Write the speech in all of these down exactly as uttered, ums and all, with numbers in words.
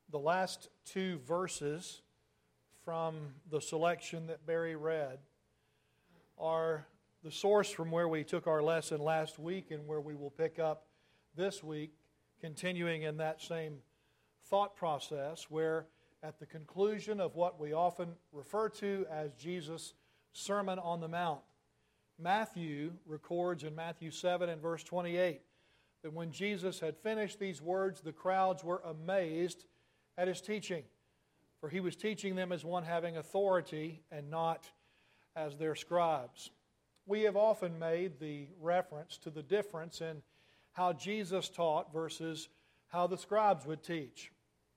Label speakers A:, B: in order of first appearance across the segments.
A: The last two verses from the selection that Barry read are the source from where we took our lesson last week and where we will pick up this week, continuing in that same thought process, where at the conclusion of what we often refer to as Jesus' Sermon on the Mount, Matthew records in Matthew seven and verse twenty-eight that when Jesus had finished these words, the crowds were amazed at His teaching, for He was teaching them as one having authority and not as their scribes. We have often made the reference to the difference in how Jesus taught versus how the scribes would teach.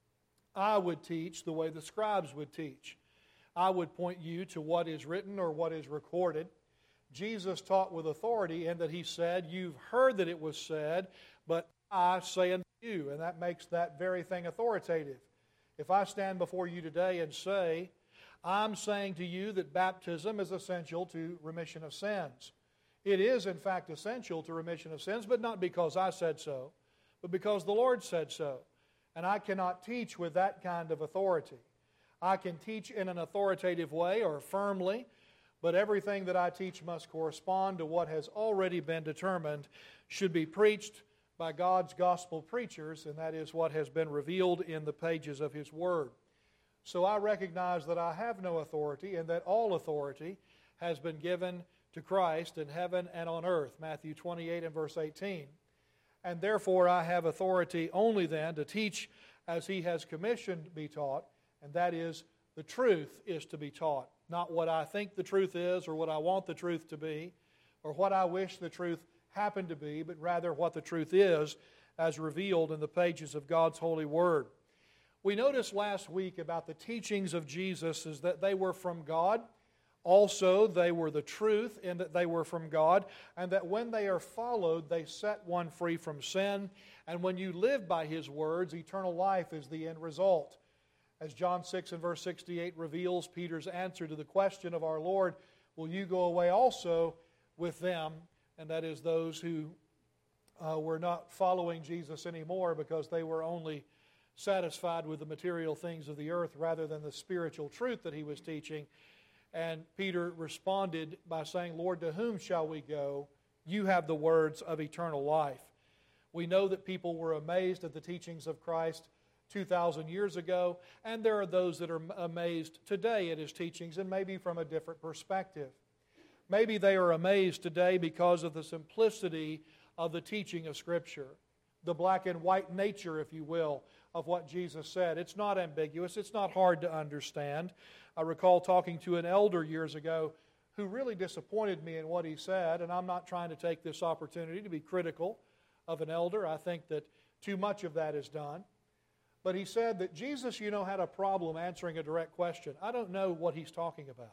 A: I would teach the way the scribes would teach. I would point you to what is written or what is recorded. Jesus taught with authority in that He said, "You've heard that it was said, but I say unto you," and that makes that very thing authoritative. If I stand before you today and say, I'm saying to you that baptism is essential to remission of sins. It is, in fact, essential to remission of sins, but not because I said so, but because the Lord said so. And I cannot teach with that kind of authority. I can teach in an authoritative way or firmly, but everything that I teach must correspond to what has already been determined should be preached by God's gospel preachers, and that is what has been revealed in the pages of His Word. So I recognize that I have no authority and that all authority has been given to Christ in heaven and on earth, Matthew twenty-eight and verse eighteen. And therefore I have authority only then to teach as He has commissioned to be taught, and that is the truth is to be taught. Not what I think the truth is or what I want the truth to be or what I wish the truth happened to be, but rather what the truth is as revealed in the pages of God's holy Word. We noticed last week about the teachings of Jesus is that they were from God. Also, they were the truth in that they were from God, and that when they are followed, they set one free from sin. And when you live by His words, eternal life is the end result. As John six and verse sixty-eight reveals Peter's answer to the question of our Lord, will you go away also with them? And that is those who uh, were not following Jesus anymore because they were only satisfied with the material things of the earth rather than the spiritual truth that He was teaching. And Peter responded by saying, Lord, to whom shall we go? You have the words of eternal life. We know that people were amazed at the teachings of Christ two thousand years ago, and there are those that are amazed today at His teachings, and maybe from a different perspective. Maybe they are amazed today because of the simplicity of the teaching of Scripture, the black and white nature, if you will, of what Jesus said. It's not ambiguous. It's not hard to understand. I recall talking to an elder years ago who really disappointed me in what he said, and I'm not trying to take this opportunity to be critical of an elder. I think that too much of that is done. But he said that Jesus, you know, had a problem answering a direct question. I don't know what he's talking about.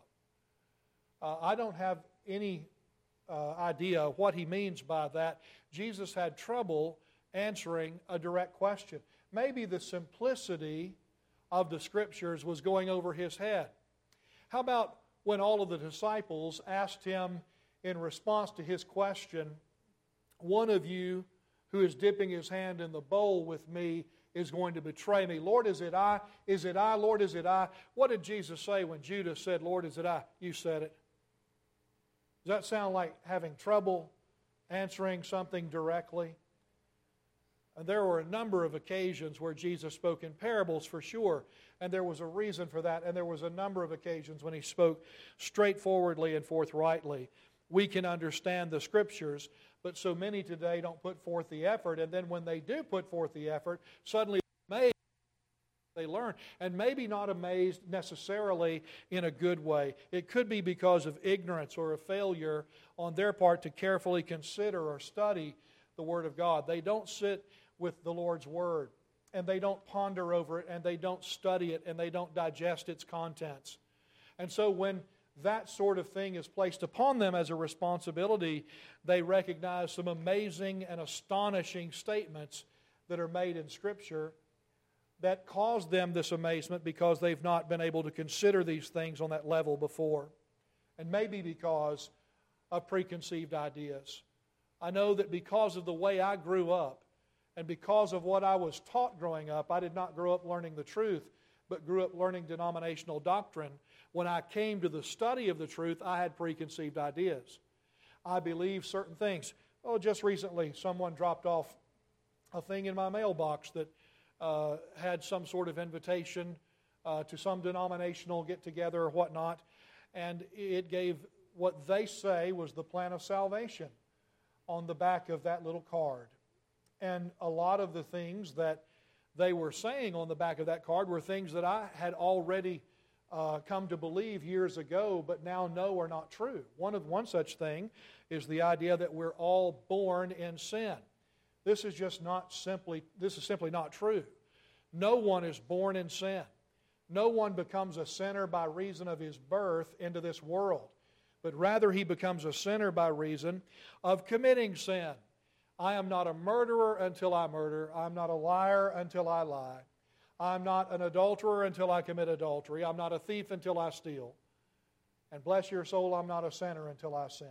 A: Uh, I don't have any uh, idea what he means by that. Jesus had trouble answering a direct question. Maybe the simplicity of the Scriptures was going over his head. How about when all of the disciples asked him in response to his question, one of you who is dipping his hand in the bowl with me is going to betray me. Lord, is it I? Is it I? Lord, is it I? What did Jesus say when Judas said, Lord, is it I? You said it. Does that sound like having trouble answering something directly? And there were a number of occasions where Jesus spoke in parables for sure, and there was a reason for that, and there was a number of occasions when He spoke straightforwardly and forthrightly. We can understand the Scriptures, but so many today don't put forth the effort, and then when they do put forth the effort, suddenly they're amazed they learn, and maybe not amazed necessarily in a good way. It could be because of ignorance or a failure on their part to carefully consider or study the Word of God. They don't sit with the Lord's Word, and they don't ponder over it, and they don't study it, and they don't digest its contents. And so when that sort of thing is placed upon them as a responsibility, they recognize some amazing and astonishing statements that are made in Scripture that cause them this amazement because they've not been able to consider these things on that level before. And maybe because of preconceived ideas. I know that because of the way I grew up And because of what I was taught growing up, I did not grow up learning the truth, but grew up learning denominational doctrine. When I came to the study of the truth, I had preconceived ideas. I believed certain things. Oh, just recently, someone dropped off a thing in my mailbox that uh, had some sort of invitation uh, to some denominational get-together or whatnot, and it gave what they say was the plan of salvation on the back of that little card. And a lot of the things that they were saying on the back of that card were things that I had already uh, come to believe years ago, but now know are not true. One of one such thing is the idea that we're all born in sin. This is just not simply, this is simply not true. No one is born in sin. No one becomes a sinner by reason of his birth into this world, but rather he becomes a sinner by reason of committing sin. I am not a murderer until I murder. I'm not a liar until I lie. I'm not an adulterer until I commit adultery. I'm not a thief until I steal. And bless your soul, I'm not a sinner until I sin.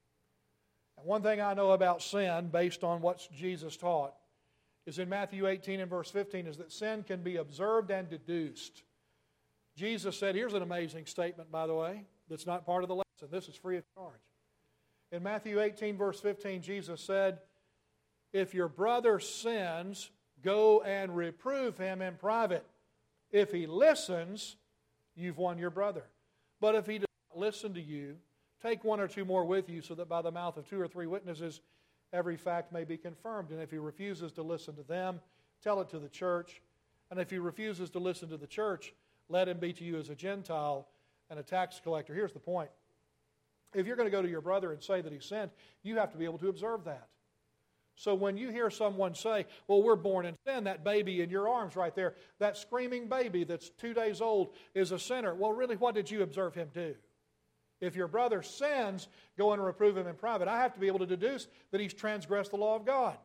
A: And one thing I know about sin, based on what Jesus taught, is in Matthew eighteen and verse fifteen, is that sin can be observed and deduced. Jesus said, here's an amazing statement, by the way, that's not part of the lesson. This is free of charge. In Matthew eighteen, verse fifteen, Jesus said, if your brother sins, go and reprove him in private. If he listens, you've won your brother. But if he does not listen to you, take one or two more with you, so that by the mouth of two or three witnesses every fact may be confirmed. And if he refuses to listen to them, tell it to the church. And if he refuses to listen to the church, let him be to you as a Gentile and a tax collector. Here's the point. If you're going to go to your brother and say that he sinned, you have to be able to observe that. So when you hear someone say, well, we're born in sin, that baby in your arms right there, that screaming baby that's two days old is a sinner. Well, really, what did you observe him do? If your brother sins, go and reprove him in private. I have to be able to deduce that he's transgressed the law of God.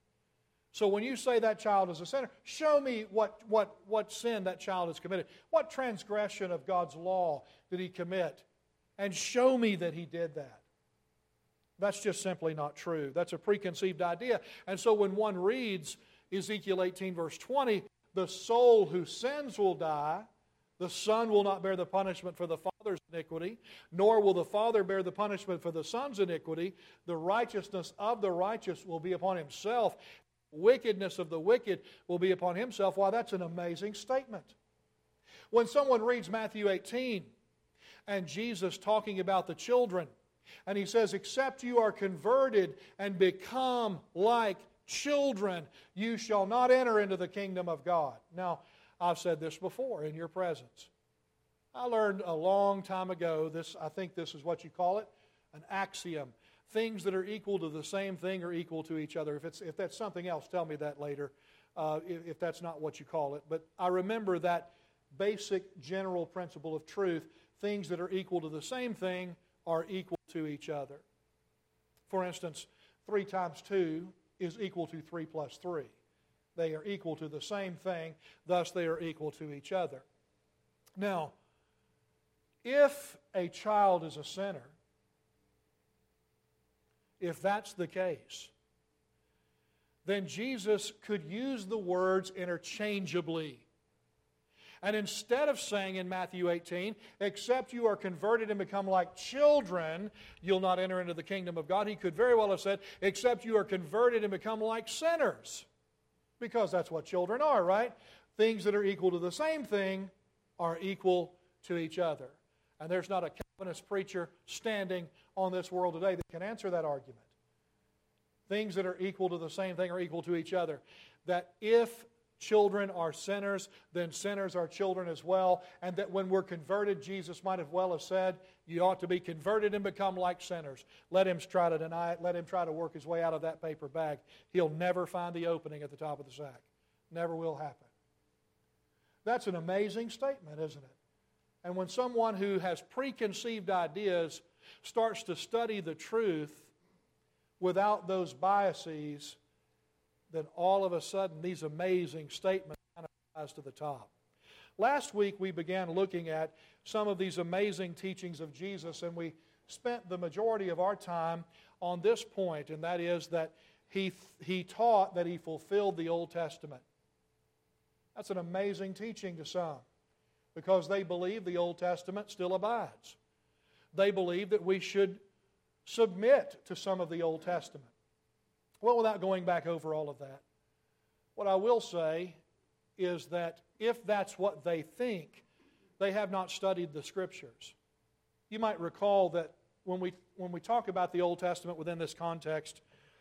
A: So when you say that child is a sinner, show me what, what, what sin that child has committed. What transgression of God's law did he commit? And show me that he did that. That's just simply not true. That's a preconceived idea. And so when one reads Ezekiel eighteen, verse twenty, the soul who sins will die, the son will not bear the punishment for the father's iniquity, nor will the father bear the punishment for the son's iniquity. The righteousness of the righteous will be upon himself. Wickedness of the wicked will be upon himself. Why, that's an amazing statement. When someone reads Matthew eighteen and Jesus talking about the children, and he says, except you are converted and become like children, you shall not enter into the kingdom of God. Now, I've said this before in your presence. I learned a long time ago, this, I think this is what you call it, an axiom. Things that are equal to the same thing are equal to each other. If, it's, if that's something else, tell me that later, uh, if, if that's not what you call it. But I remember that basic general principle of truth. Things that are equal to the same thing are equal to each other. For instance, three times two is equal to three plus three. They are equal to the same thing, thus they are equal to each other. Now, if a child is a sinner, if that's the case, then Jesus could use the words interchangeably. And instead of saying in Matthew eighteen, except you are converted and become like children, you'll not enter into the kingdom of God, he could very well have said, except you are converted and become like sinners. Because that's what children are, right? Things that are equal to the same thing are equal to each other. And there's not a Calvinist preacher standing on this world today that can answer that argument. Things that are equal to the same thing are equal to each other. That if children are sinners, then sinners are children as well. And that when we're converted, Jesus might have well have said, you ought to be converted and become like sinners. Let him try to deny it. Let him try to work his way out of that paper bag. He'll never find the opening at the top of the sack. Never will happen. That's an amazing statement, isn't it? And when someone who has preconceived ideas starts to study the truth without those biases, then all of a sudden these amazing statements kind of rise to the top. Last week we began looking at some of these amazing teachings of Jesus, and we spent the majority of our time on this point, and that is that he, he taught that he fulfilled the Old Testament. That's an amazing teaching to some, because they believe the Old Testament still abides. They believe that we should submit to some of the Old Testament. Well, without going back over all of that, what I will say is that if that's what they think, they have not studied the Scriptures. You might recall that when we, when we talk about the Old Testament within this context,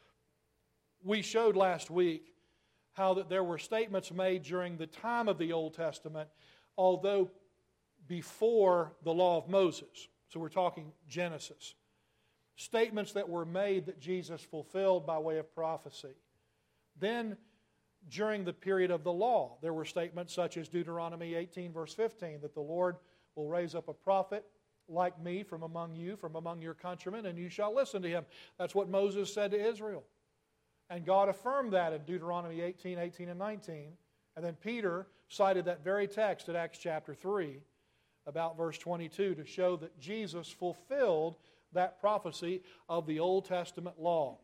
A: we showed last week how that there were statements made during the time of the Old Testament, although before the law of Moses. So we're talking Genesis. Statements that were made that Jesus fulfilled by way of prophecy. Then, during the period of the law, there were statements such as Deuteronomy eighteen, verse fifteen, that the Lord will raise up a prophet like me from among you, from among your countrymen, and you shall listen to him. That's what Moses said to Israel. And God affirmed that in Deuteronomy eighteen, eighteen, and nineteen. And then Peter cited that very text in Acts chapter three, about verse twenty-two, to show that Jesus fulfilled that prophecy of the Old Testament law.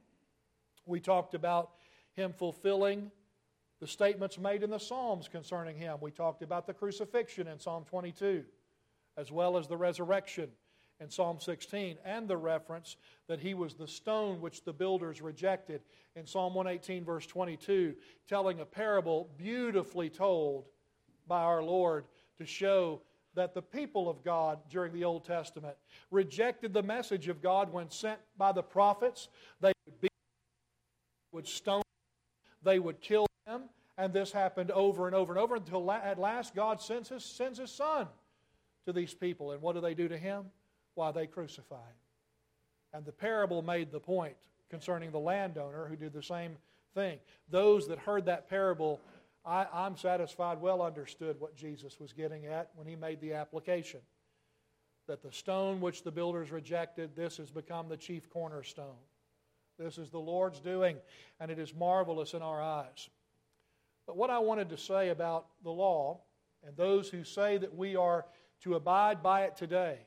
A: We talked about him fulfilling the statements made in the Psalms concerning him. We talked about the crucifixion in Psalm twenty-two, as well as the resurrection in Psalm sixteen, and the reference that he was the stone which the builders rejected in Psalm one eighteen, verse twenty-two, telling a parable beautifully told by our Lord to show that the people of God during the Old Testament rejected the message of God when sent by the prophets. They would beat, would stone, they would kill them, and this happened over and over and over until at last God sends his, sends his Son to these people. And what do they do to him? Why, they crucify him. And the parable made the point concerning the landowner who did the same thing. Those that heard that parable, I, I'm satisfied, well understood what Jesus was getting at when he made the application. That the stone which the builders rejected, this has become the chief cornerstone. This is the Lord's doing, and it is marvelous in our eyes. But what I wanted to say about the law, and those who say that we are to abide by it today,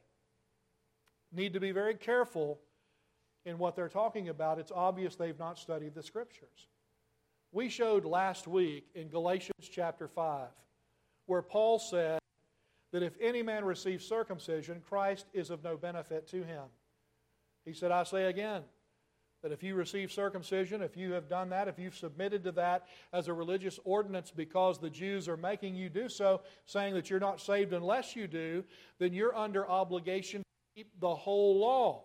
A: need to be very careful in what they're talking about. It's obvious they've not studied the Scriptures. We showed last week in Galatians chapter five, where Paul said that if any man receives circumcision, Christ is of no benefit to him. He said, I say again, that if you receive circumcision, if you have done that, if you've submitted to that as a religious ordinance because the Jews are making you do so, saying that you're not saved unless you do, then you're under obligation to keep the whole law.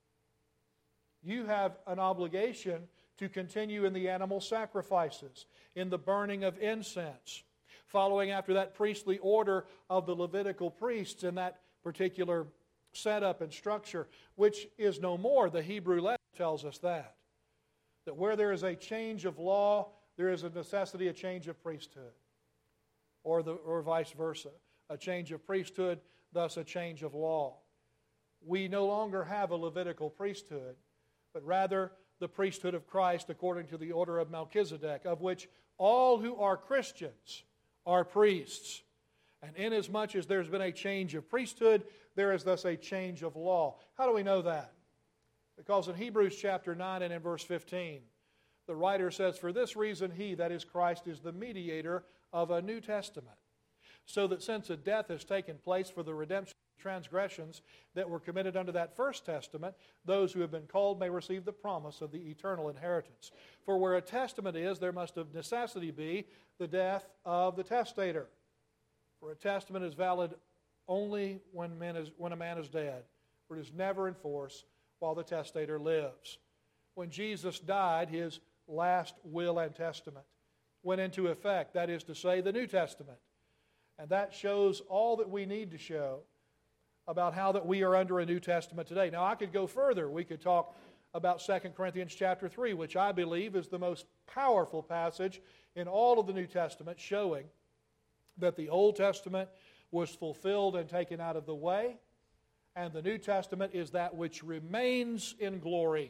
A: You have an obligation to continue in the animal sacrifices, in the burning of incense, following after that priestly order of the Levitical priests in that particular setup and structure, which is no more. The Hebrew letter tells us that. That where there is a change of law, there is a necessity, a change of priesthood. Or, the, or vice versa. A change of priesthood, thus a change of law. We no longer have a Levitical priesthood, but rather the priesthood of Christ according to the order of Melchizedek, of which all who are Christians are priests. And inasmuch as there's been a change of priesthood, there is thus a change of law. How do we know that? Because in Hebrews chapter nine and in verse fifteen, the writer says, for this reason he, that is Christ, is the mediator of a New Testament, so that since a death has taken place for the redemption of transgressions that were committed under that first testament, those who have been called may receive the promise of the eternal inheritance. For where a testament is, there must of necessity be the death of the testator. For a testament is valid only when, men is, when a man is dead, for it is never in force while the testator lives. When Jesus died, his last will and testament went into effect, that is to say, the New Testament. And that shows all that we need to show about how that we are under a New Testament today. Now, I could go further. We could talk about Second Corinthians chapter three, which I believe is the most powerful passage in all of the New Testament, showing that the Old Testament was fulfilled and taken out of the way, and the New Testament is that which remains in glory.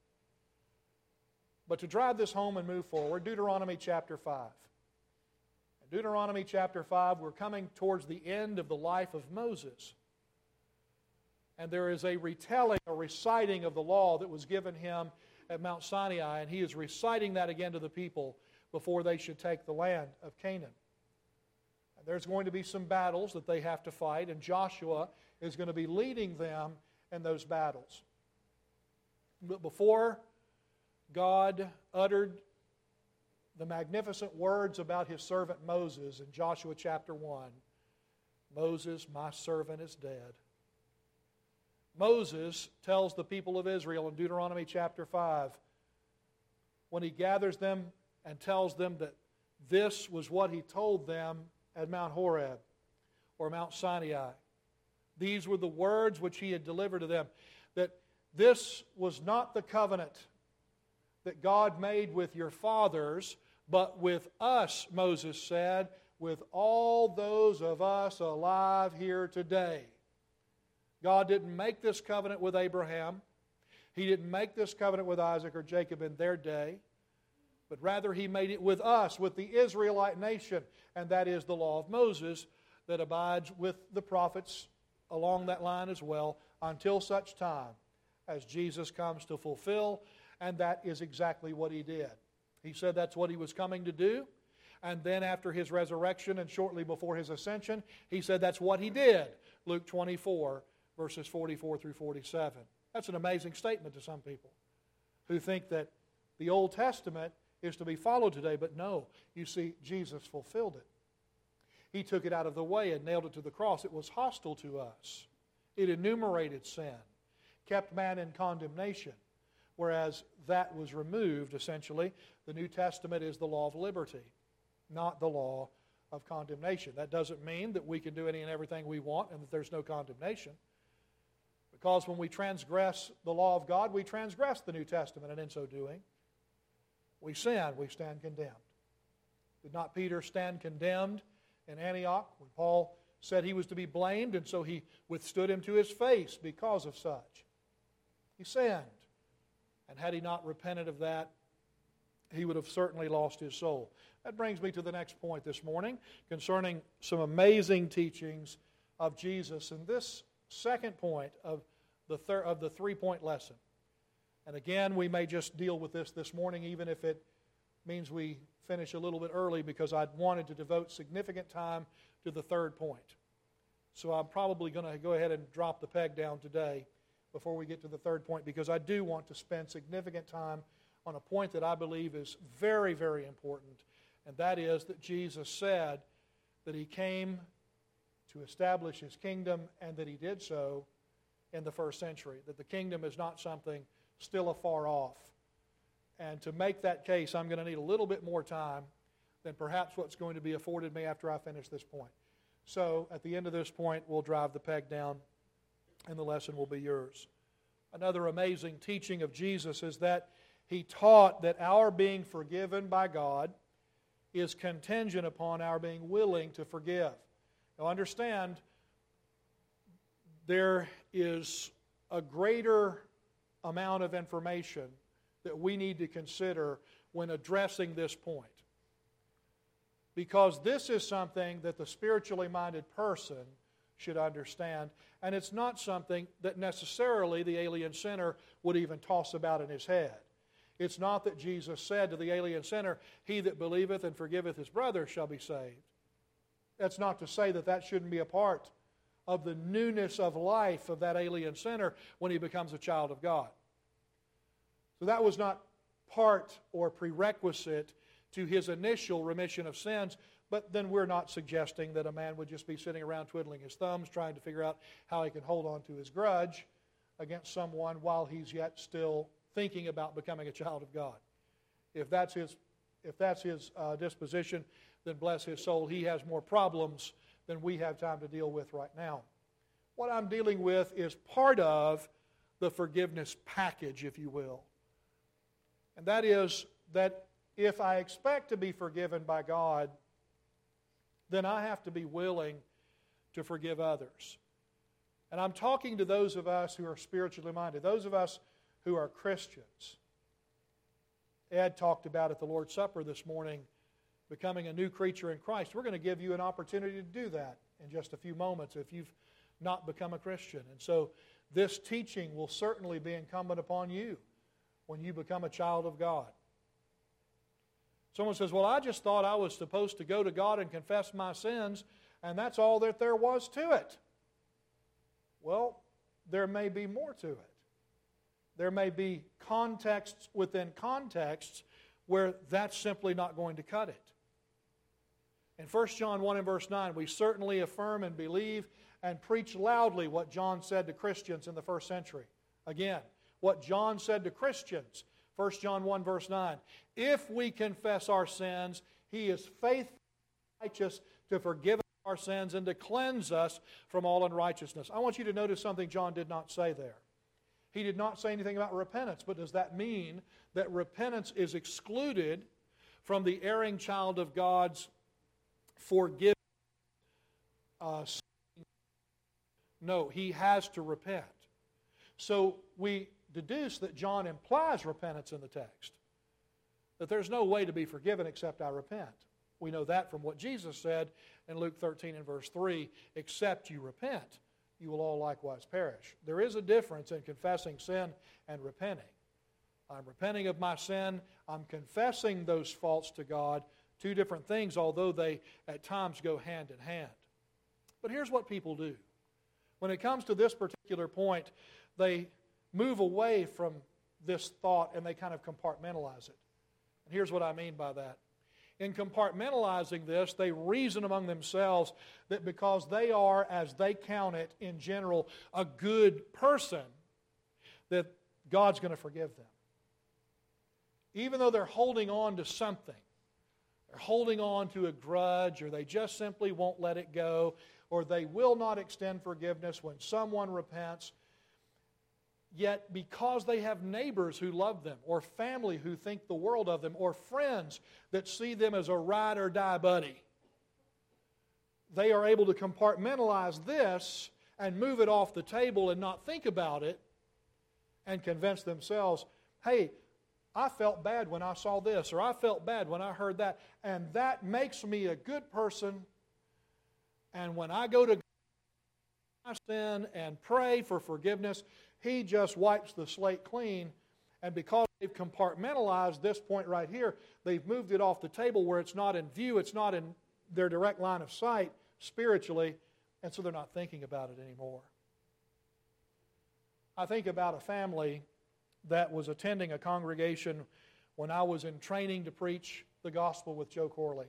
A: But to drive this home and move forward, Deuteronomy chapter five. In Deuteronomy chapter five, we're coming towards the end of the life of Moses. And there is a retelling, a reciting of the law that was given him at Mount Sinai, and he is reciting that again to the people before they should take the land of Canaan. And there's going to be some battles that they have to fight, and Joshua is going to be leading them in those battles. But before God uttered the magnificent words about His servant Moses in Joshua chapter one, Moses, my servant, is dead. Moses tells the people of Israel in Deuteronomy chapter five, when he gathers them and tells them that this was what he told them at Mount Horeb or Mount Sinai. These were the words which he had delivered to them, that this was not the covenant that God made with your fathers, but with us, Moses said, with all those of us alive here today. God didn't make this covenant with Abraham. He didn't make this covenant with Isaac or Jacob in their day, but rather He made it with us, with the Israelite nation, and that is the law of Moses that abides with the prophets along that line as well until such time as Jesus comes to fulfill, and that is exactly what He did. He said that's what He was coming to do, and then after His resurrection and shortly before His ascension, He said that's what He did. Luke twenty-four, verses forty-four through forty-seven. That's an amazing statement to some people who think that the Old Testament is to be followed today, but no, you see, Jesus fulfilled it. He took it out of the way and nailed it to the cross. It was hostile to us. It enumerated sin, kept man in condemnation, whereas that was removed, essentially. The New Testament is the law of liberty, not the law of condemnation. That doesn't mean that we can do any and everything we want and that there's no condemnation. Because when we transgress the law of God, we transgress the New Testament, and in so doing, we sin, we stand condemned. Did not Peter stand condemned in Antioch when Paul said he was to be blamed, and so he withstood him to his face because of such? He sinned. And had he not repented of that, he would have certainly lost his soul. That brings me to the next point this morning concerning some amazing teachings of Jesus in this second point of the thir- of the three-point lesson. And again, we may just deal with this this morning, even if it means we finish a little bit early, because I'd wanted to devote significant time to the third point. So I'm probably going to go ahead and drop the peg down today before we get to the third point, because I do want to spend significant time on a point that I believe is very, very important, and that is that Jesus said that He came to establish His kingdom, and that He did so in the first century, that the kingdom is not something still afar off. And to make that case, I'm going to need a little bit more time than perhaps what's going to be afforded me after I finish this point. So at the end of this point, we'll drive the peg down, and the lesson will be yours. Another amazing teaching of Jesus is that He taught that our being forgiven by God is contingent upon our being willing to forgive. Now understand, there is a greater amount of information that we need to consider when addressing this point. Because this is something that the spiritually minded person should understand, and it's not something that necessarily the alien sinner would even toss about in his head. It's not that Jesus said to the alien sinner, "He that believeth and forgiveth his brother shall be saved." That's not to say that that shouldn't be a part of the newness of life of that alien sinner when he becomes a child of God. So that was not part or prerequisite to his initial remission of sins, but then we're not suggesting that a man would just be sitting around twiddling his thumbs trying to figure out how he can hold on to his grudge against someone while he's yet still thinking about becoming a child of God. If that's his, if that's his uh, disposition, then bless his soul, he has more problems than we have time to deal with right now. What I'm dealing with is part of the forgiveness package, if you will. And that is that if I expect to be forgiven by God, then I have to be willing to forgive others. And I'm talking to those of us who are spiritually minded, those of us who are Christians. Ed talked about at the Lord's Supper this morning, becoming a new creature in Christ. We're going to give you an opportunity to do that in just a few moments if you've not become a Christian. And so this teaching will certainly be incumbent upon you, when you become a child of God. Someone says, well, I just thought I was supposed to go to God and confess my sins, and that's all that there was to it. Well, there may be more to it. There may be contexts within contexts where that's simply not going to cut it. In First John one and verse nine, we certainly affirm and believe and preach loudly what John said to Christians in the first century. Again, what John said to Christians, First John one verse nine, if we confess our sins, He is faithful and righteous to forgive us our sins and to cleanse us from all unrighteousness. I want you to notice something John did not say there. He did not say anything about repentance, but does that mean that repentance is excluded from the erring child of God's forgiveness? Uh, no, he has to repent. So we deduce that John implies repentance in the text, that there's no way to be forgiven except I repent. We know that from what Jesus said in Luke thirteen and verse three, except you repent, you will all likewise perish. There is a difference in confessing sin and repenting. I'm repenting of my sin. I'm confessing those faults to God. Two different things, although they at times go hand in hand. But here's what people do. When it comes to this particular point, they move away from this thought and they kind of compartmentalize it. And here's what I mean by that. In compartmentalizing this, they reason among themselves that because they are, as they count it in general, a good person, that God's going to forgive them. Even though they're holding on to something, they're holding on to a grudge, or they just simply won't let it go, or they will not extend forgiveness when someone repents, yet because they have neighbors who love them, or family who think the world of them, or friends that see them as a ride or die buddy, they are able to compartmentalize this and move it off the table and not think about it and convince themselves, hey, I felt bad when I saw this, or I felt bad when I heard that, and that makes me a good person, and when I go to God, I sin and pray for forgiveness, He just wipes the slate clean, and because they've compartmentalized this point right here, they've moved it off the table where it's not in view, it's not in their direct line of sight spiritually, and so they're not thinking about it anymore. I think about a family that was attending a congregation when I was in training to preach the gospel with Joe Corley.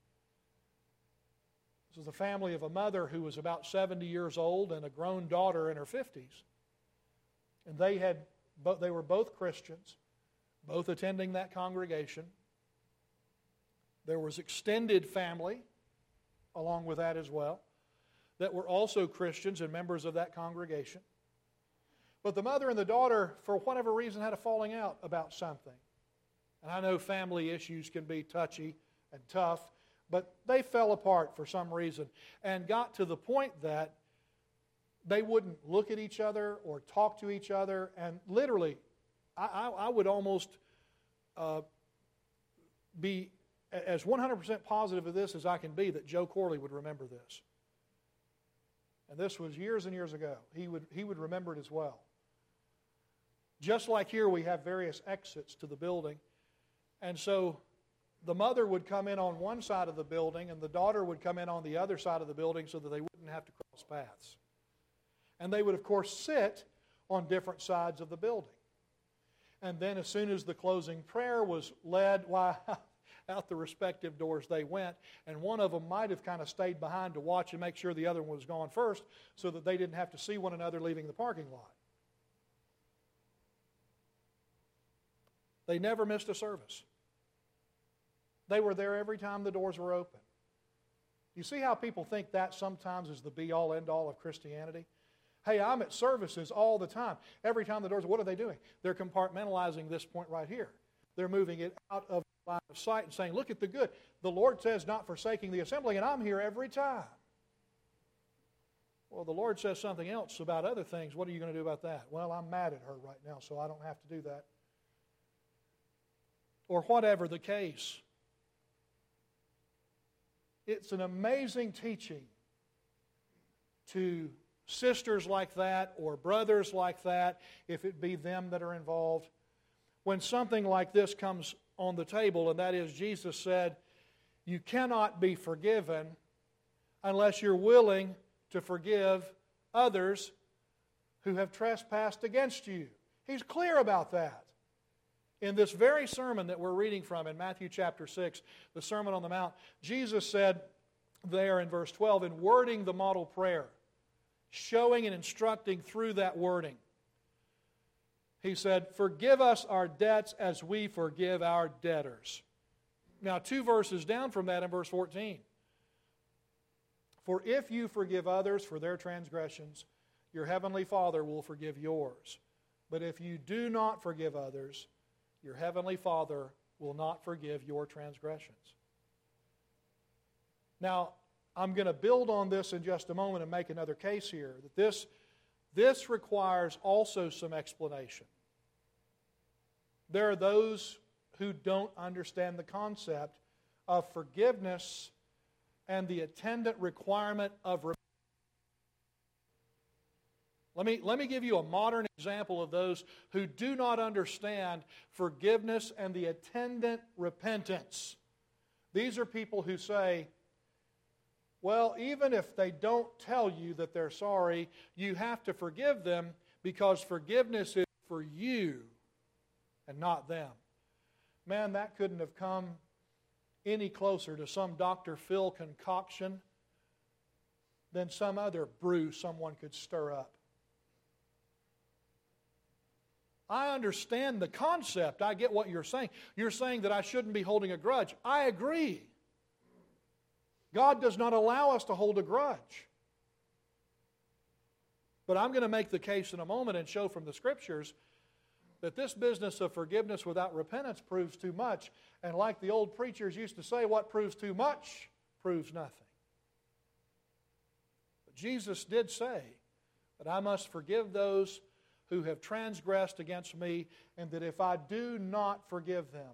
A: This was the family of a mother who was about seventy years old and a grown daughter in her fifties. And they had, they were both Christians, both attending that congregation. There was extended family along with that as well that were also Christians and members of that congregation. But the mother and the daughter, for whatever reason, had a falling out about something. And I know family issues can be touchy and tough, but they fell apart for some reason and got to the point that they wouldn't look at each other or talk to each other. And literally, I, I, I would almost uh, be as one hundred percent positive of this as I can be that Joe Corley would remember this. And this was years and years ago. He would, he would remember it as well. Just like here, we have various exits to the building. And so the mother would come in on one side of the building and the daughter would come in on the other side of the building so that they wouldn't have to cross paths. And they would, of course, sit on different sides of the building. And then as soon as the closing prayer was led, why, out the respective doors they went. And one of them might have kind of stayed behind to watch and make sure the other one was gone first so that they didn't have to see one another leaving the parking lot. They never missed a service. They were there every time the doors were open. You see how people think that sometimes is the be-all, end-all of Christianity? Hey, I'm at services all the time. Every time the doors, what are they doing? They're compartmentalizing this point right here. They're moving it out of the line of sight and saying, look at the good. The Lord says not forsaking the assembly, and I'm here every time. Well, the Lord says something else about other things. What are you going to do about that? Well, I'm mad at her right now, so I don't have to do that. Or whatever the case. It's an amazing teaching to sisters like that or brothers like that, if it be them that are involved, when something like this comes on the table, and that is Jesus said, you cannot be forgiven unless you're willing to forgive others who have trespassed against you. He's clear about that. In this very sermon that we're reading from in Matthew chapter six, the Sermon on the Mount, Jesus said there in verse twelve, in wording the model prayer, showing and instructing through that wording, He said, forgive us our debts as we forgive our debtors. Now, two verses down from that in verse fourteen. For if you forgive others for their transgressions, your heavenly Father will forgive yours. But if you do not forgive others, your heavenly Father will not forgive your transgressions. Now, I'm going to build on this in just a moment and make another case here. That this, this requires also some explanation. There are those who don't understand the concept of forgiveness and the attendant requirement of repentance. Let me, let me give you a modern example of those who do not understand forgiveness and the attendant repentance. These are people who say, well, even if they don't tell you that they're sorry, you have to forgive them because forgiveness is for you and not them. Man, that couldn't have come any closer to some Doctor Phil concoction than some other brew someone could stir up. I understand the concept. I get what you're saying. You're saying that I shouldn't be holding a grudge. I agree. God does not allow us to hold a grudge. But I'm going to make the case in a moment and show from the Scriptures that this business of forgiveness without repentance proves too much. And like the old preachers used to say, what proves too much proves nothing. But Jesus did say that I must forgive those who have transgressed against me, and that if I do not forgive them,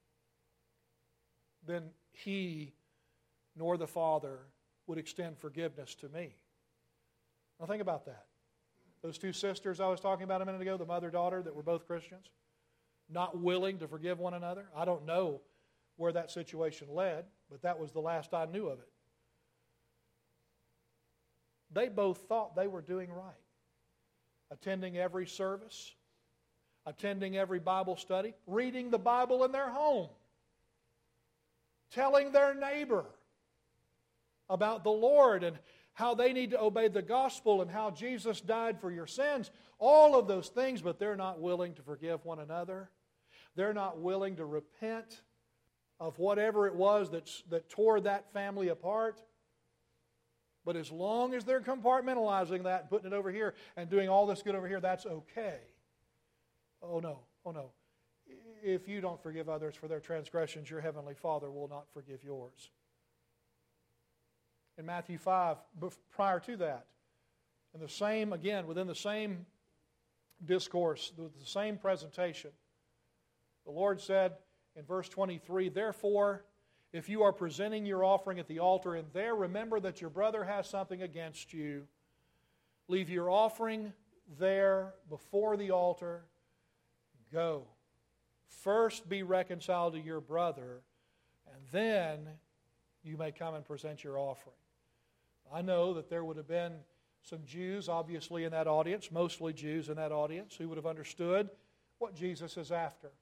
A: then He nor the Father would extend forgiveness to me. Now think about that. Those two sisters I was talking about a minute ago, the mother-daughter that were both Christians, not willing to forgive one another. I don't know where that situation led, but that was the last I knew of it. They both thought they were doing right. Attending every service, attending every Bible study, reading the Bible in their home, telling their neighbor about the Lord and how they need to obey the gospel and how Jesus died for your sins, all of those things, but they're not willing to forgive one another. They're not willing to repent of whatever it was that's, that tore that family apart. But as long as they're compartmentalizing that and putting it over here and doing all this good over here, that's okay. Oh no, oh no. If you don't forgive others for their transgressions, your heavenly Father will not forgive yours. In Matthew five, prior to that, in the same, again, within the same discourse, the same presentation, the Lord said in verse twenty-three, therefore, if you are presenting your offering at the altar and there remember that your brother has something against you, leave your offering there before the altar. Go. First be reconciled to your brother, and then you may come and present your offering. I know that there would have been some Jews, obviously, in that audience, mostly Jews in that audience, who would have understood what Jesus is after.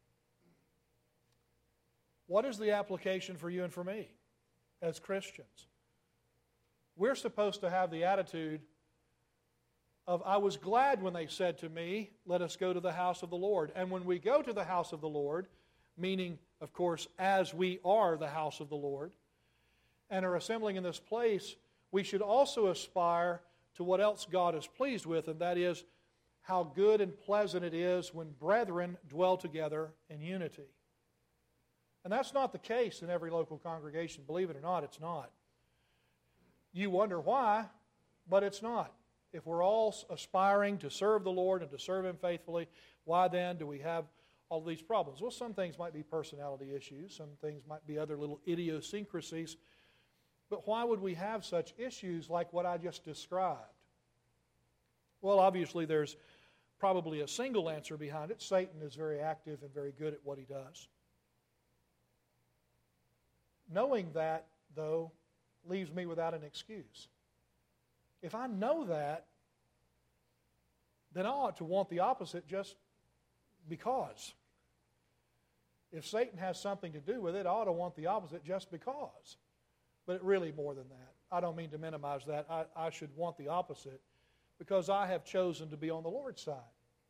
A: What is the application for you and for me as Christians? We're supposed to have the attitude of, I was glad when they said to me, let us go to the house of the Lord. And when we go to the house of the Lord, meaning, of course, as we are the house of the Lord, and are assembling in this place, we should also aspire to what else God is pleased with, and that is how good and pleasant it is when brethren dwell together in unity. And that's not the case in every local congregation. Believe it or not, it's not. You wonder why, but it's not. If we're all aspiring to serve the Lord and to serve Him faithfully, why then do we have all these problems? Well, some things might be personality issues. Some things might be other little idiosyncrasies. But why would we have such issues like what I just described? Well, obviously there's probably a single answer behind it. Satan is very active and very good at what he does. Knowing that, though, leaves me without an excuse. If I know that, then I ought to want the opposite just because. If Satan has something to do with it, I ought to want the opposite just because. But it really more than that. I don't mean to minimize that. I, I should want the opposite because I have chosen to be on the Lord's side.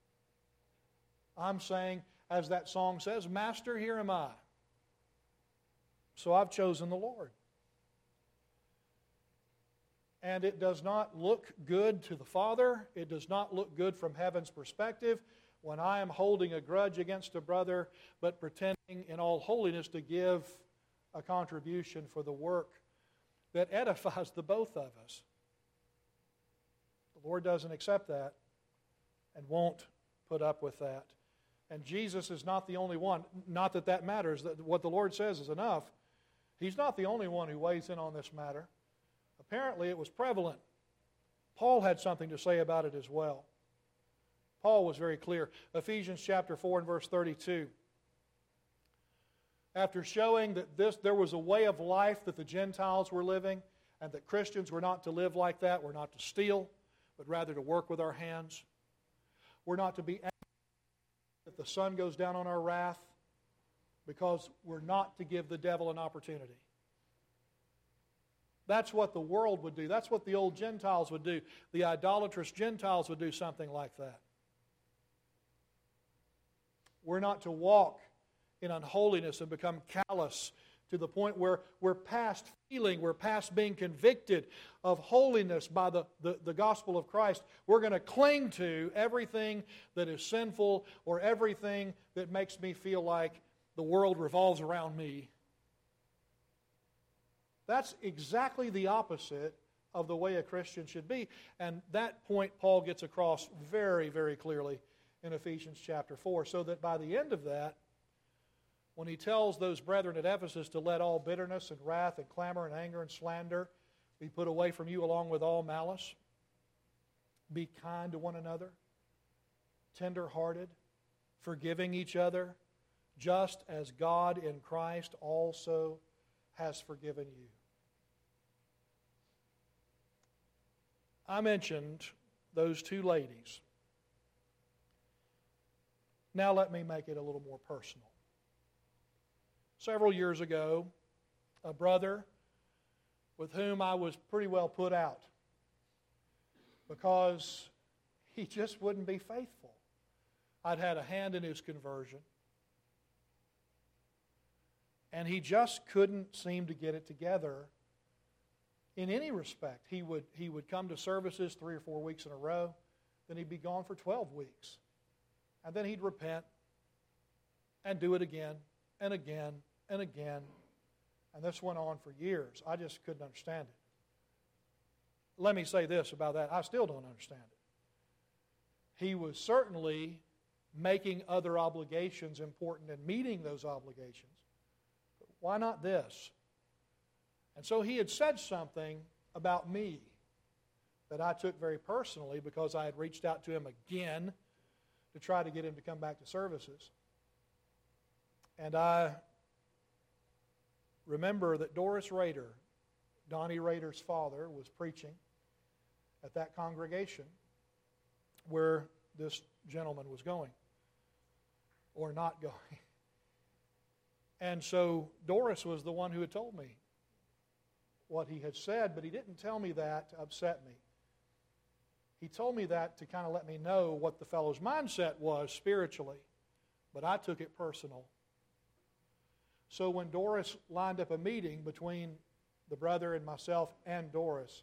A: I'm saying, as that song says, Master, here am I. So I've chosen the Lord. And it does not look good to the Father. It does not look good from heaven's perspective when I am holding a grudge against a brother, but pretending in all holiness to give a contribution for the work that edifies the both of us. The Lord doesn't accept that and won't put up with that. And Jesus is not the only one. Not that that matters. What the Lord says is enough. He's not the only one who weighs in on this matter. Apparently it was prevalent. Paul had something to say about it as well. Paul was very clear. Ephesians chapter four and verse thirty-two. After showing that this, there was a way of life that the Gentiles were living and that Christians were not to live like that, we're not to steal, but rather to work with our hands. We're not to be angry that the sun goes down on our wrath, because we're not to give the devil an opportunity. That's what the world would do. That's what the old Gentiles would do. The idolatrous Gentiles would do something like that. We're not to walk in unholiness and become callous to the point where we're past feeling, we're past being convicted of holiness by the, the, the gospel of Christ. We're going to cling to everything that is sinful or everything that makes me feel like the world revolves around me. That's exactly the opposite of the way a Christian should be. And that point Paul gets across very, very clearly in Ephesians chapter four. So that by the end of that, when he tells those brethren at Ephesus to let all bitterness and wrath and clamor and anger and slander be put away from you along with all malice, be kind to one another, tender-hearted, forgiving each other, just as God in Christ also has forgiven you. I mentioned those two ladies. Now let me make it a little more personal. Several years ago, a brother with whom I was pretty well put out because he just wouldn't be faithful. I'd had a hand in his conversion, and he just couldn't seem to get it together in any respect. He would, he would come to services three or four weeks in a row, then he'd be gone for twelve weeks. And then he'd repent and do it again and again and again. And this went on for years. I just couldn't understand it. Let me say this about that. I still don't understand it. He was certainly making other obligations important and meeting those obligations. But why not this? And so he had said something about me that I took very personally because I had reached out to him again to try to get him to come back to services. And I remember that Doris Rader, Donnie Rader's father, was preaching at that congregation where this gentleman was going, or not going. And so Doris was the one who had told me what he had said, but he didn't tell me that to upset me. He told me that to kind of let me know what the fellow's mindset was spiritually, but I took it personal. So when Doris lined up a meeting between the brother and myself and Doris,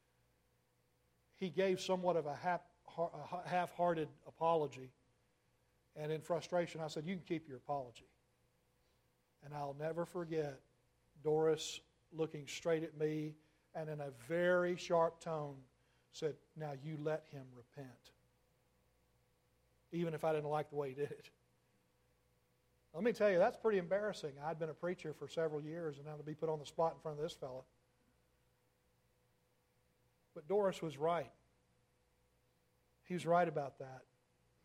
A: he gave somewhat of a half, a half-hearted apology. And in frustration, I said, "You can keep your apology." And I'll never forget Doris looking straight at me and in a very sharp tone said, "Now you let him repent." Even if I didn't like the way he did it. Let me tell you, that's pretty embarrassing. I'd been a preacher for several years, and now to be put on the spot in front of this fella. But Doris was right. He was right about that.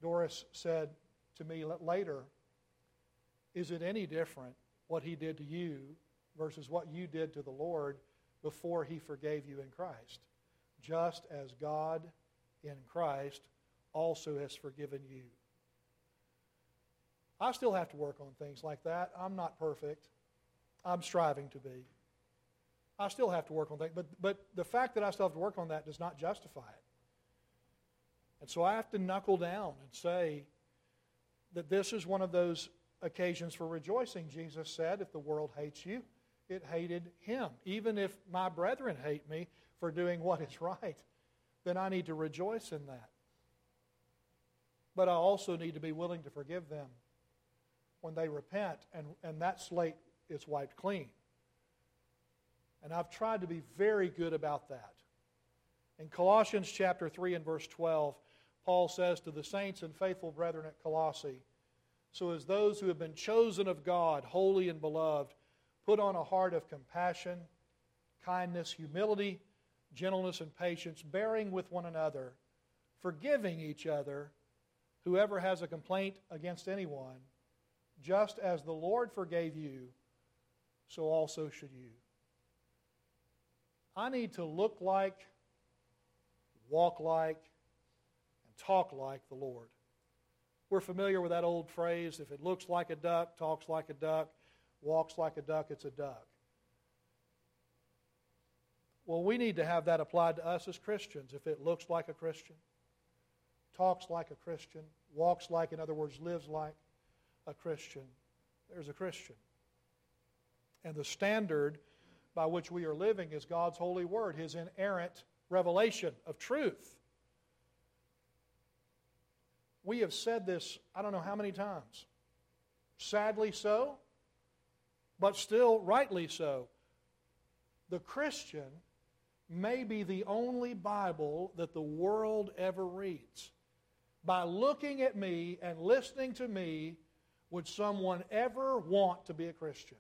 A: Doris said to me later, is it any different what he did to you versus what you did to the Lord before he forgave you in Christ? Just as God in Christ also has forgiven you. I still have to work on things like that. I'm not perfect. I'm striving to be. I still have to work on things. But, but the fact that I still have to work on that does not justify it. And so I have to knuckle down and say that this is one of those occasions for rejoicing. Jesus said, if the world hates you, it hated him. Even if my brethren hate me for doing what is right, then I need to rejoice in that. But I also need to be willing to forgive them when they repent, and, and that slate is wiped clean. And I've tried to be very good about that. In Colossians chapter three and verse twelve, Paul says to the saints and faithful brethren at Colossae, so as those who have been chosen of God, holy and beloved, put on a heart of compassion, kindness, humility, gentleness, and patience, bearing with one another, forgiving each other, whoever has a complaint against anyone, just as the Lord forgave you, so also should you. I need to look like, walk like, and talk like the Lord. We're familiar with that old phrase, if it looks like a duck, talks like a duck, walks like a duck, it's a duck. Well, we need to have that applied to us as Christians. If it looks like a Christian, talks like a Christian, walks like, in other words, lives like a Christian, there's a Christian. And the standard by which we are living is God's holy word, His inerrant revelation of truth. We have said this, I don't know how many times. Sadly so, but still rightly so. The Christian may be the only Bible that the world ever reads. By looking at me and listening to me, would someone ever want to be a Christian?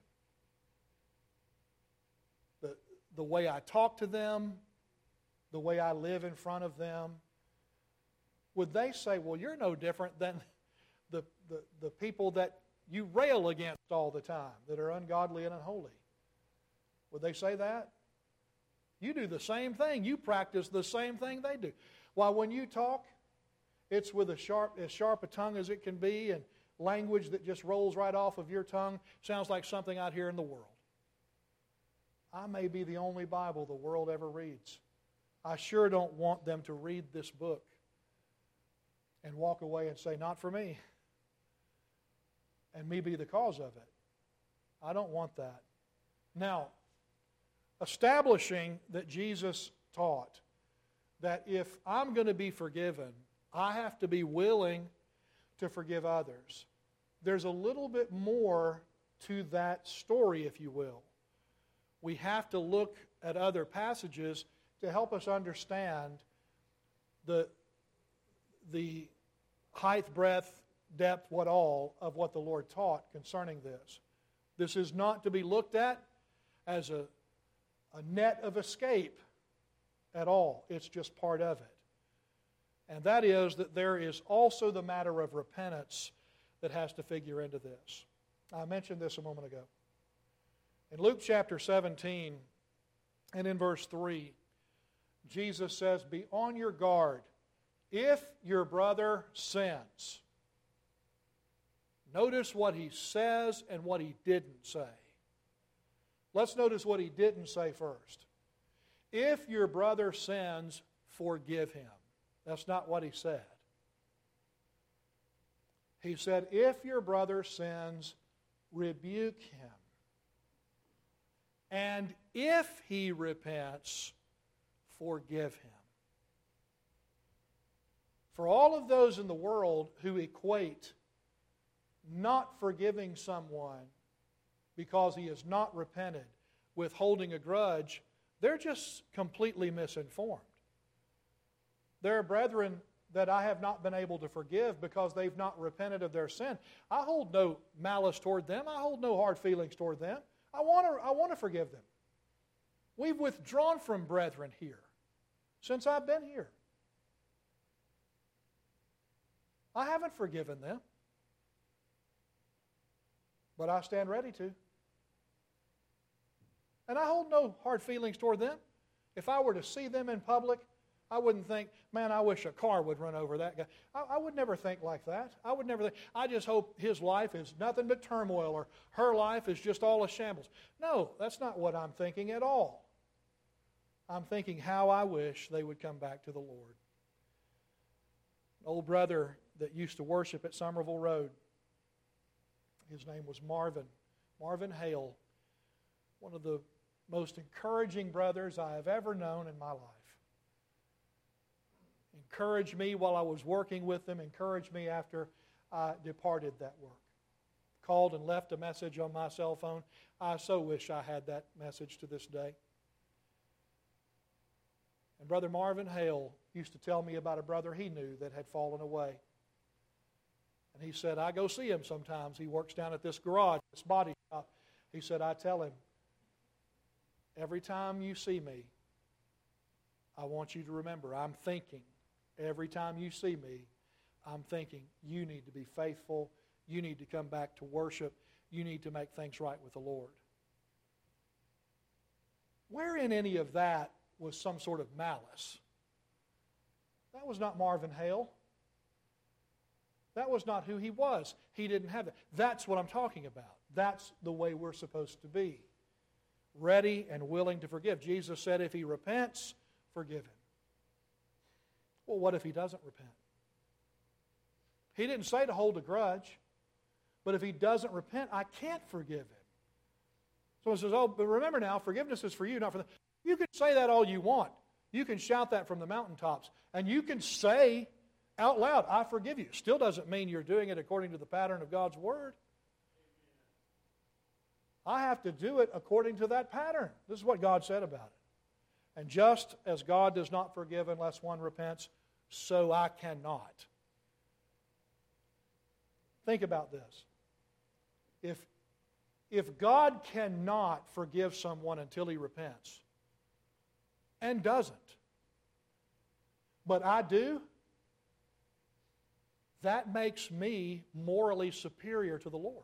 A: The, the way I talk to them, the way I live in front of them, would they say, well, you're no different than the, the, the people that you rail against all the time, that are ungodly and unholy? Would they say that? You do the same thing. You practice the same thing they do. While when you talk, it's with a sharp, as sharp a tongue as it can be, and language that just rolls right off of your tongue. Sounds like something out here in the world. I may be the only Bible the world ever reads. I sure don't want them to read this book and walk away and say, not for me, and me be the cause of it. I don't want that. Now, establishing that Jesus taught that if I'm going to be forgiven, I have to be willing to forgive others. There's a little bit more to that story, if you will. We have to look at other passages to help us understand the, the height, breadth, depth, what all of what the Lord taught concerning this. This is not to be looked at as a, a net of escape at all. It's just part of it. And that is that there is also the matter of repentance that has to figure into this. I mentioned this a moment ago. In Luke chapter seventeen and in verse three, Jesus says, be on your guard. If your brother sins. Notice what he says and what he didn't say. Let's notice what he didn't say first. If your brother sins, forgive him. That's not what he said. He said, if your brother sins, rebuke him. And if he repents, forgive him. For all of those in the world who equate not forgiving someone because he has not repented with holding a grudge, they're just completely misinformed. There are brethren that I have not been able to forgive because they've not repented of their sin. I hold no malice toward them. I hold no hard feelings toward them. I want to, I want to forgive them. We've withdrawn from brethren here since I've been here. I haven't forgiven them, but I stand ready to. And I hold no hard feelings toward them. If I were to see them in public, I wouldn't think, man, I wish a car would run over that guy. I, I would never think like that. I would never think, I just hope his life is nothing but turmoil or her life is just all a shambles. No, that's not what I'm thinking at all. I'm thinking how I wish they would come back to the Lord. An old brother that used to worship at Somerville Road, his name was Marvin, Marvin Hale, one of the most encouraging brothers I have ever known in my life. Encouraged me while I was working with them, encouraged me after I departed that work. Called and left a message on my cell phone. I so wish I had that message to this day. And Brother Marvin Hale used to tell me about a brother he knew that had fallen away. And he said, I go see him sometimes. He works down at this garage, this body shop. He said, I tell him, every time you see me, I want you to remember, I'm thinking, every time you see me, I'm thinking, you need to be faithful. You need to come back to worship. You need to make things right with the Lord. Where in any of that was some sort of malice? That was not Marvin Hale. That was not who he was. He didn't have that. That's what I'm talking about. That's the way we're supposed to be. Ready and willing to forgive. Jesus said if he repents, forgive him. Well, what if he doesn't repent? He didn't say to hold a grudge, but if he doesn't repent, I can't forgive him. Someone says, oh, but remember now, forgiveness is for you, not for them. You can say that all you want. You can shout that from the mountaintops. And you can say out loud, I forgive you. Still doesn't mean you're doing it according to the pattern of God's Word. I have to do it according to that pattern. This is what God said about it. And just as God does not forgive unless one repents, so I cannot. Think about this. If, if God cannot forgive someone until he repents, and doesn't, but I do, that makes me morally superior to the Lord.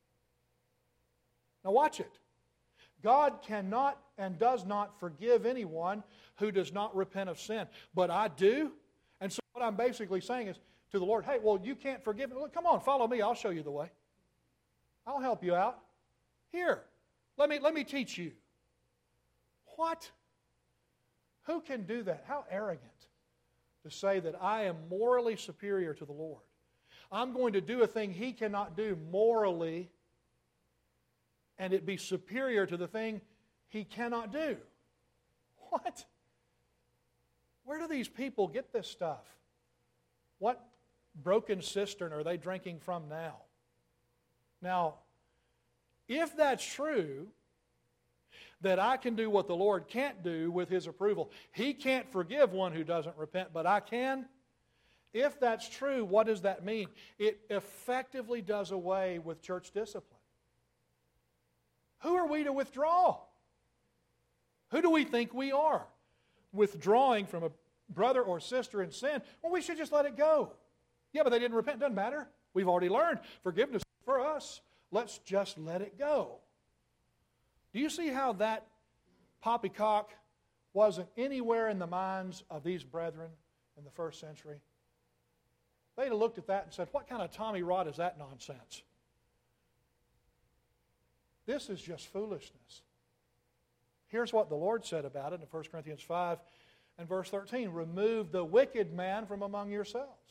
A: Now watch it. God cannot and does not forgive anyone who does not repent of sin. But I do. And so what I'm basically saying is to the Lord, hey, well, you can't forgive me. Well, come on, follow me. I'll show you the way. I'll help you out. Here, let me, let me teach you. What? Who can do that? How arrogant to say that I am morally superior to the Lord. I'm going to do a thing he cannot do morally, and it be superior to the thing he cannot do. What? Where do these people get this stuff? What broken cistern are they drinking from now? Now, if that's true, that I can do what the Lord can't do with his approval. He can't forgive one who doesn't repent, but I can. If that's true, what does that mean? It effectively does away with church discipline. Who are we to withdraw? Who do we think we are? Withdrawing from a brother or sister in sin? Well, we should just let it go. Yeah, but they didn't repent. Doesn't matter. We've already learned forgiveness for us. Let's just let it go. Do you see how that poppycock wasn't anywhere in the minds of these brethren in the first century? They'd have looked at that and said, what kind of Tommy Rod is that nonsense? This is just foolishness. Here's what the Lord said about it in First Corinthians five and verse thirteen. Remove the wicked man from among yourselves.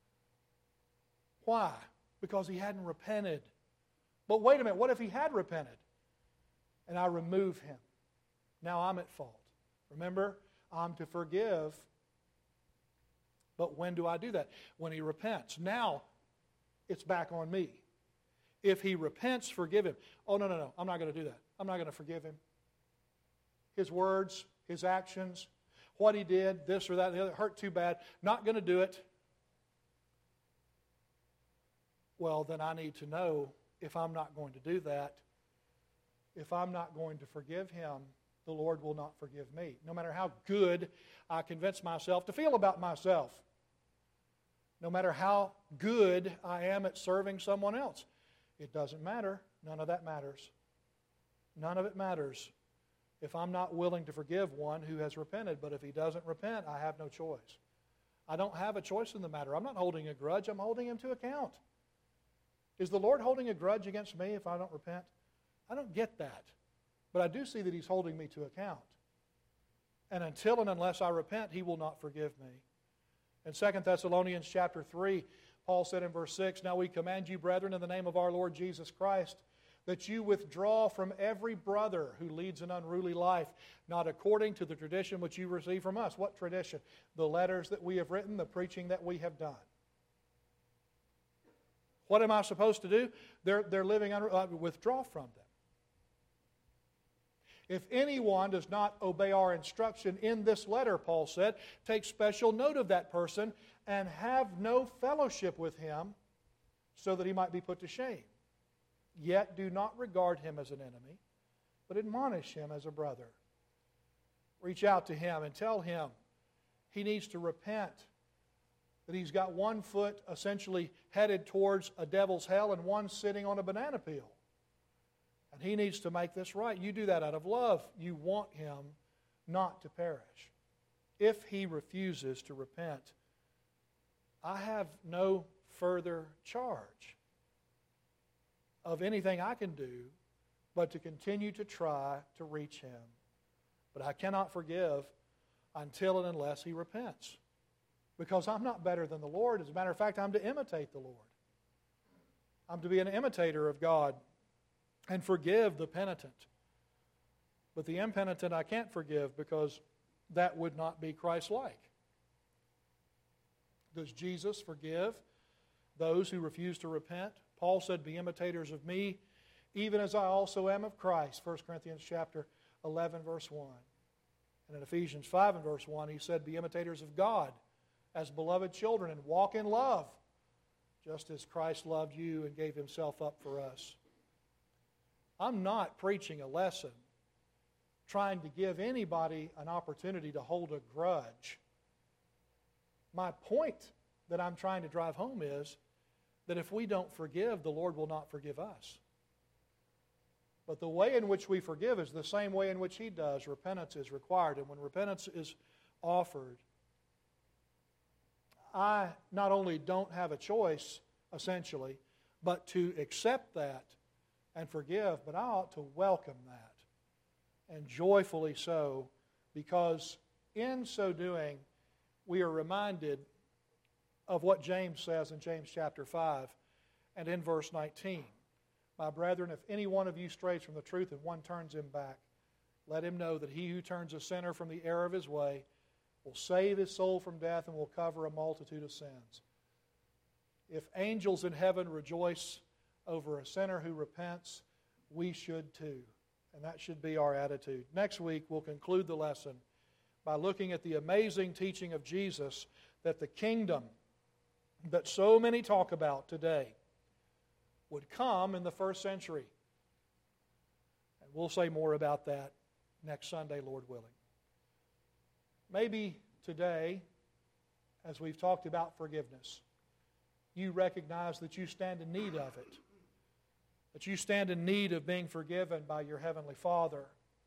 A: Why? Because he hadn't repented. But wait a minute, what if he had repented? And I remove him. Now I'm at fault. Remember, I'm to forgive. But when do I do that? When he repents. Now, it's back on me. If he repents, forgive him. Oh, no, no, no. I'm not going to do that. I'm not going to forgive him. His words, his actions, what he did, this or that, the other, hurt too bad. Not going to do it. Well, then I need to know if I'm not going to do that, if I'm not going to forgive him, the Lord will not forgive me. No matter how good I convince myself to feel about myself. No matter how good I am at serving someone else. It doesn't matter. None of that matters. None of it matters if I'm not willing to forgive one who has repented. But if he doesn't repent, I have no choice. I don't have a choice in the matter. I'm not holding a grudge. I'm holding him to account. Is the Lord holding a grudge against me if I don't repent? I don't get that. But I do see that he's holding me to account. And until and unless I repent, he will not forgive me. In Second Thessalonians chapter three, Paul said in verse six, "Now we command you, brethren, in the name of our Lord Jesus Christ, that you withdraw from every brother who leads an unruly life, not according to the tradition which you receive from us." What tradition? The letters that we have written, the preaching that we have done. What am I supposed to do? They're, they're living under, uh, withdraw from them. If anyone does not obey our instruction in this letter, Paul said, take special note of that person and have no fellowship with him, so that he might be put to shame. Yet do not regard him as an enemy, but admonish him as a brother. Reach out to him and tell him he needs to repent, that he's got one foot essentially headed towards a devil's hell and one sitting on a banana peel. And he needs to make this right. You do that out of love. You want him not to perish. If he refuses to repent, I have no further charge of anything I can do but to continue to try to reach him. But I cannot forgive until and unless he repents, because I'm not better than the Lord. As a matter of fact, I'm to imitate the Lord. I'm to be an imitator of God and forgive the penitent. But the impenitent I can't forgive, because that would not be Christ-like. Does Jesus forgive those who refuse to repent? Paul said, "Be imitators of me, even as I also am of Christ." First Corinthians chapter eleven, verse one. And in Ephesians five and verse one, he said, "Be imitators of God as beloved children, and walk in love, just as Christ loved you and gave himself up for us." I'm not preaching a lesson trying to give anybody an opportunity to hold a grudge. My point that I'm trying to drive home is that if we don't forgive, the Lord will not forgive us. But the way in which we forgive is the same way in which he does. Repentance is required. And when repentance is offered, I not only don't have a choice, essentially, but to accept that and forgive, but I ought to welcome that, and joyfully so, because in so doing, we are reminded of what James says in James chapter five and in verse nineteen. "My brethren, if any one of you strays from the truth and one turns him back, let him know that he who turns a sinner from the error of his way will save his soul from death and will cover a multitude of sins." If angels in heaven rejoice over a sinner who repents, we should too. And that should be our attitude. Next week, we'll conclude the lesson by looking at the amazing teaching of Jesus that the kingdom that so many talk about today would come in the first century. And we'll say more about that next Sunday, Lord willing. Maybe today, as we've talked about forgiveness, you recognize that you stand in need of it. That you stand in need of being forgiven by your Heavenly Father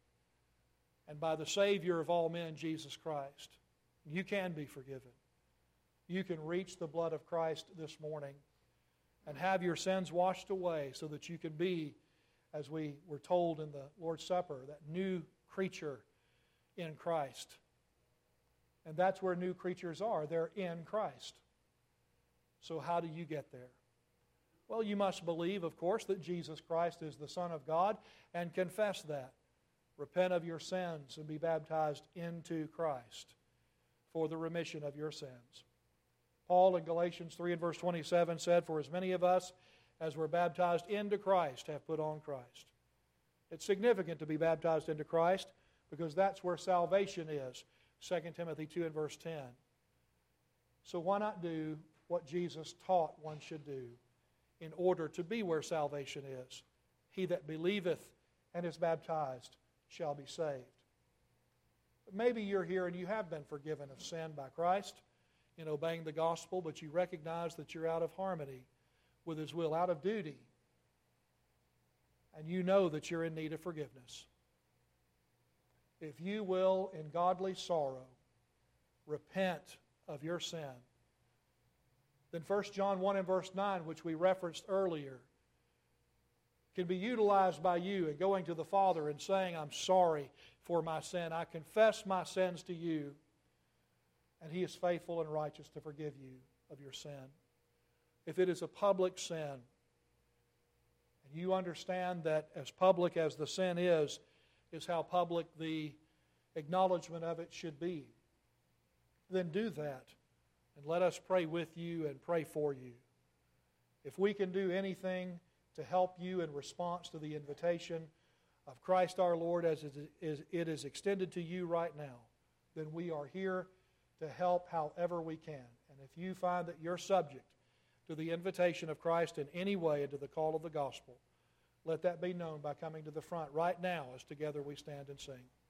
A: and by the Savior of all men, Jesus Christ. You can be forgiven. You can reach the blood of Christ this morning and have your sins washed away so that you can be, as we were told in the Lord's Supper, that new creature in Christ. And that's where new creatures are. They're in Christ. So how do you get there? Well, you must believe, of course, that Jesus Christ is the Son of God and confess that. Repent of your sins and be baptized into Christ for the remission of your sins. Paul in Galatians three and verse twenty-seven said, "For as many of us as were baptized into Christ have put on Christ." It's significant to be baptized into Christ because that's where salvation is. Second Timothy two and verse ten. So why not do what Jesus taught one should do in order to be where salvation is? "He that believeth and is baptized shall be saved." But maybe you're here and you have been forgiven of sin by Christ. in obeying the gospel, but you recognize that you're out of harmony with His will, out of duty, and you know that you're in need of forgiveness. If you will, in godly sorrow, repent of your sin, then First John one and verse nine, which we referenced earlier, can be utilized by you in going to the Father and saying, I'm sorry for my sin. I confess my sins to you, and He is faithful and righteous to forgive you of your sin. If it is a public sin, and you understand that as public as the sin is, is how public the acknowledgement of it should be, then do that. And let us pray with you and pray for you. If we can do anything to help you in response to the invitation of Christ our Lord as it is extended to you right now, then we are here to help however we can. And if you find that you're subject to the invitation of Christ in any way and to the call of the gospel, let that be known by coming to the front right now as together we stand and sing.